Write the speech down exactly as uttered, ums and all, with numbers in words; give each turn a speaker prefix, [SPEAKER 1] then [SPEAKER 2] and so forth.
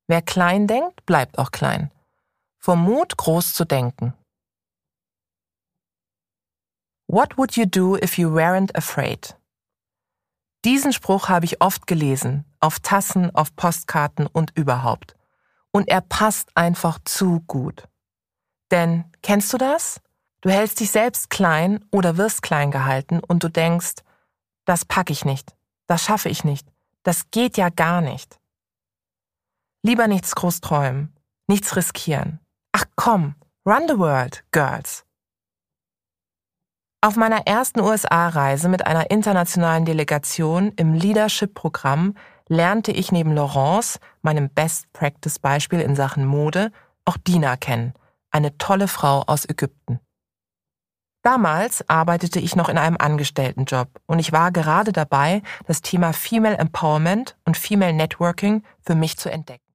[SPEAKER 1] Wer klein denkt, bleibt auch klein. Vor Mut, groß zu denken. What would you do if you weren't afraid? Diesen Spruch habe ich oft gelesen, auf Tassen, auf Postkarten und überhaupt. Und er passt einfach zu gut. Denn, kennst du das? Du hältst dich selbst klein oder wirst klein gehalten und du denkst, das packe ich nicht, das schaffe ich nicht, das geht ja gar nicht. Lieber nichts groß träumen, nichts riskieren. Ach komm, run the world, Girls. Auf meiner ersten U S A-Reise mit einer internationalen Delegation im Leadership-Programm lernte ich neben Laurence, meinem Best-Practice-Beispiel in Sachen Mode, auch Dina kennen, eine tolle Frau aus Ägypten. Damals arbeitete ich noch in einem Angestelltenjob und ich war gerade dabei, das Thema Female Empowerment und Female Networking für mich zu entdecken.